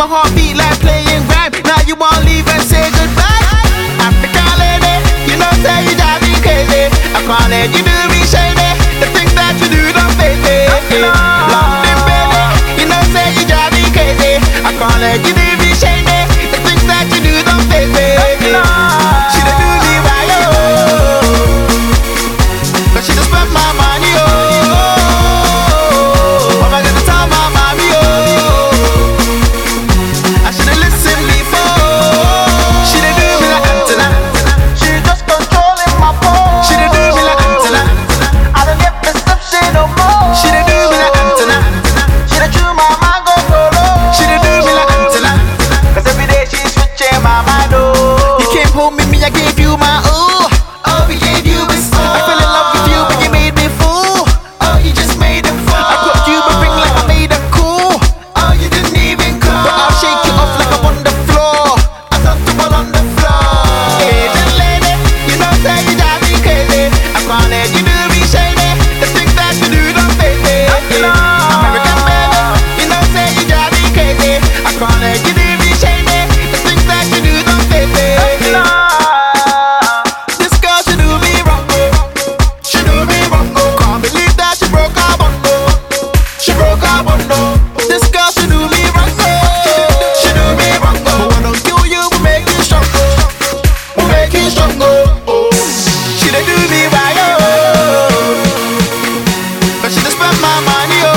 my heartbeat like playing rhyme. Now you won't leave and say goodbye. African lady, you know say you drive me crazy. I can't let you do me shady. The things that you do don't faze me. London baby, you know say you drive me crazy. I can't let you do me shady. The things that you do don't faze me. She done do me right, oh, but she just spent my money, oh. What am I gonna tell my mommy, oh? I should've listened before. She done do me like antenna. She just controlling my phone. She done do me like antenna. I don't get perception no more. She done do me like antenna. She done chew my mind go solo. She done do me like antenna. Cause every day she's switching my mind, oh. You came home with me, I gave you my ooh. Oh, we gave you a soul. I fell in love with you, but you made me fool. Oh, you just made him fall. I put you a ring like I made him cool. Oh, you didn't even call. But I'll shake you off like I'm on the floor. I thought you were on the floor. Asian lady, you know say you drive me crazy. I can't let you do me shady. The things that you do don't faze me. American baby, you know say you drive me crazy. I can't let you do me shady. The things that you do don't faze me. This girl, she do me wrong, oh. She do me wrong, oh. Can't believe that she broke her bond, oh. She broke her bond, oh. This girl, she do me wrong, oh. She do me wrong, oh. But when I kill you, we make you strong, oh. We make you strong, oh. She done do me right, oh. But she just spent my money, oh.